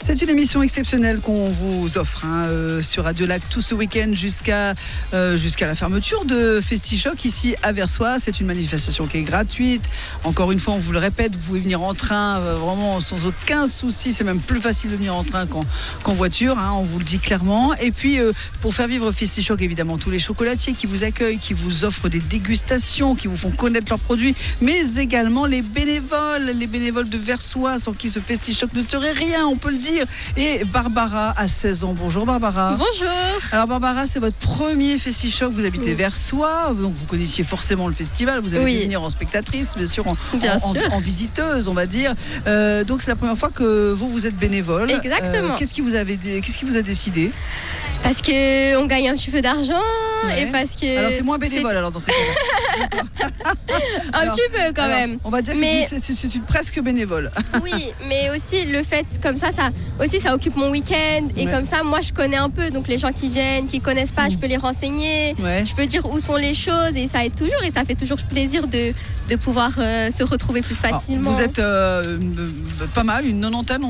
C'est une émission exceptionnelle qu'on vous offre sur Radio Lac tout ce week-end jusqu'à la fermeture de FestiChoc ici à Versoix. C'est une manifestation qui est gratuite. Encore une fois, on vous le répète, vous pouvez venir en train vraiment sans aucun souci. C'est même plus facile de venir en train qu'en voiture, on vous le dit clairement. Et puis, pour faire vivre FestiChoc, évidemment, tous les chocolatiers qui vous accueillent, qui vous offrent des dégustations, qui vous font connaître leurs produits, mais également les bénévoles de Versoix, sans qui ce FestiChoc ne serait rien, on peut le dire. Et Barbara a 16 ans. Bonjour Barbara. Bonjour. Alors Barbara, c'est votre premier FestiChoc. Vous habitez Versoix, donc vous connaissiez forcément le festival. Vous avez pu venir en spectatrice, bien sûr, en visiteuse, on va dire. Donc c'est la première fois que vous êtes bénévole. Exactement. Qu'est-ce qui vous a décidé? Parce qu'on gagne un petit peu d'argent et parce que... Alors c'est moins bénévole alors dans ces cas-là. Un petit peu quand même. On va dire que c'est une presque bénévole. Oui, mais aussi le fait comme ça occupe mon week-end. Et comme ça, moi je connais un peu. Donc les gens qui viennent, qui connaissent pas, je peux les renseigner. Je peux dire où sont les choses et ça aide toujours. Et ça fait toujours plaisir de pouvoir se retrouver plus facilement. Alors, vous êtes pas mal, une 90aine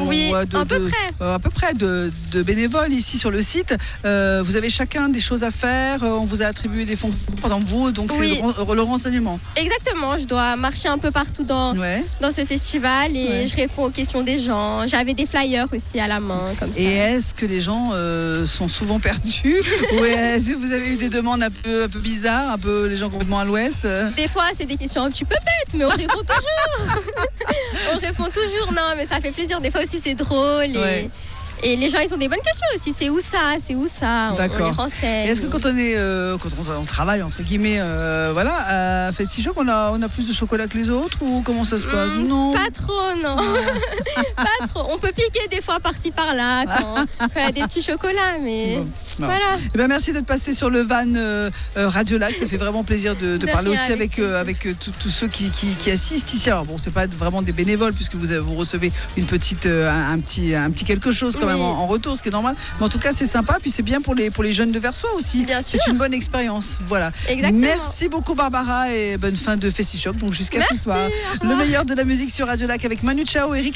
à peu près de bénévoles ici sur le site. Vous avez chacun des choses à faire, on vous a attribué des fonds pendant vous, donc c'est le renseignement. Exactement, je dois marcher un peu partout dans ce festival et je réponds aux questions des gens. J'avais des flyers aussi à la main comme ça. Et est-ce que les gens sont souvent perdus ou est-ce que vous avez eu des demandes un peu bizarres, un peu les gens complètement à l'ouest? Des fois c'est des questions un petit peu bêtes, mais on répond toujours. On répond toujours, non mais ça fait plaisir. Des fois aussi c'est drôle et les gens ils ont des bonnes questions aussi. C'est où ça D'accord. On les renseigne. Et est-ce que quand on travaille entre guillemets, à FestiChoc, on a plus de chocolat que les autres ou comment ça se passe? Non. Pas trop, non. Pas trop. On peut piquer des fois par-ci par-là quand il y a des petits chocolats, mais voilà. Eh bien, merci d'être passé sur le van Radio Lac. Ça fait vraiment plaisir de parler aussi avec tous ceux qui assistent ici. Alors bon, c'est pas vraiment des bénévoles puisque vous recevez une petite un petit quelque chose quand même en retour, ce qui est normal. Mais en tout cas, c'est sympa. Puis c'est bien pour les jeunes de Versoix aussi. Bien sûr. C'est une bonne expérience. Voilà. Exactement. Merci beaucoup Barbara et bonne fin de FestiChoc. Donc jusqu'à ce soir. Le meilleur de la musique sur Radio Lac avec Manu Chao et Eric.